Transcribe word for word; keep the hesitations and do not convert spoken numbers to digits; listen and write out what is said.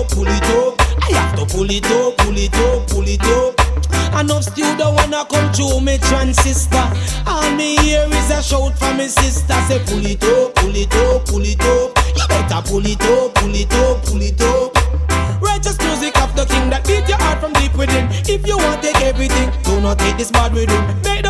up, pull it up. I have to pull it up, pull it up, pull it up. Enough still don't wanna come through me transistor. All me hear is a shout from me sister. Say pull it up, pull it up, pull it up. You better pull it up, pull it up, pull it up. Righteous music of the king that beat your heart from deep within. If you want take everything, do not take this bad with him. Make